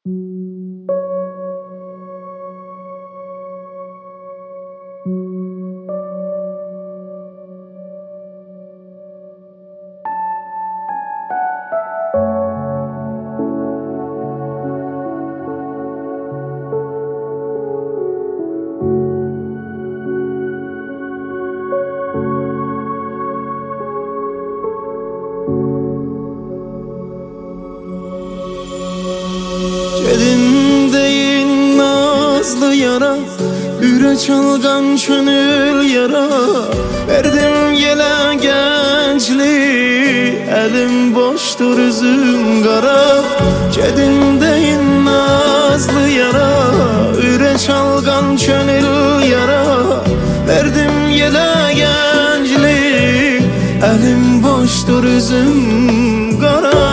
Elimdeyin nazlı yara, yüre çalgan çönül yara. Verdim yele gençliği, elim boştur üzüm kara. Kedimdeyin nazlı yara, yüre çalgan çönül yara. Verdim yele gençliği, elim boştur üzüm kara.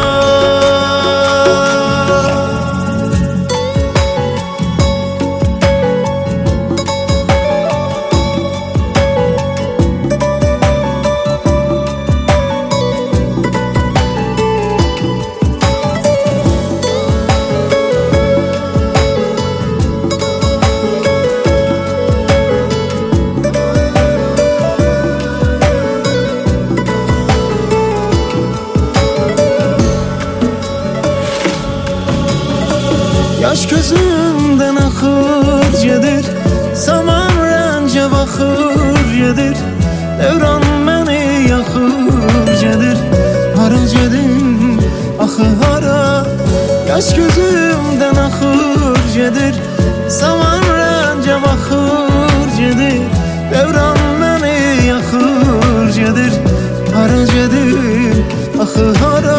Yaş gözümden akır gedir, zaman rəncə baxır gedir. Devran məni yaxır gedir, hara gedim, axı hara. Yaş gözümden akır gedir, zaman rəncə baxır gedir. Devran məni yaxır gedir, hara gedim, axı hara.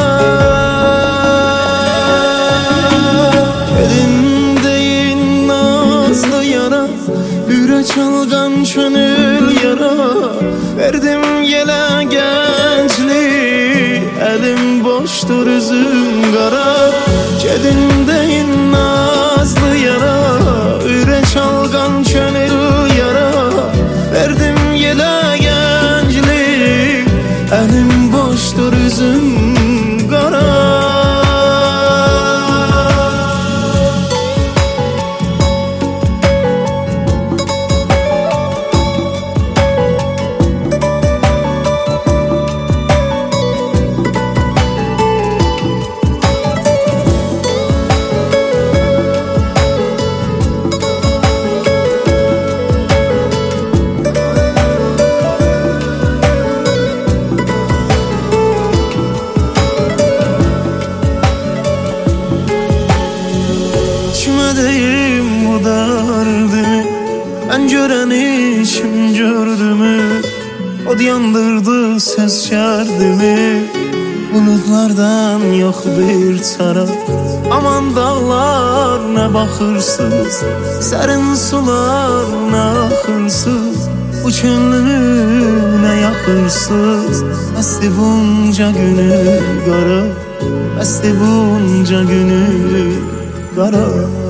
Elimdeyin nazlı yara, yüre çalgan çönül yara. Verdim yele gençliği, elim boştur üzüm kara. Kedimdeyin nazlı yara, yüre çalgan çönül yara. Verdim yele gençliği, elim boştur üzüm kara. Deyim bu derdimi, ben göreni kim gördü mü? Od yandırdı ses şerdimi. Bulutlardan yok bir çara, aman dağlar ne bakırsız, serin sular ne akırsız. Bu könlümü ne yakırsız, esti bunca günü kara, esti bunca günü kara.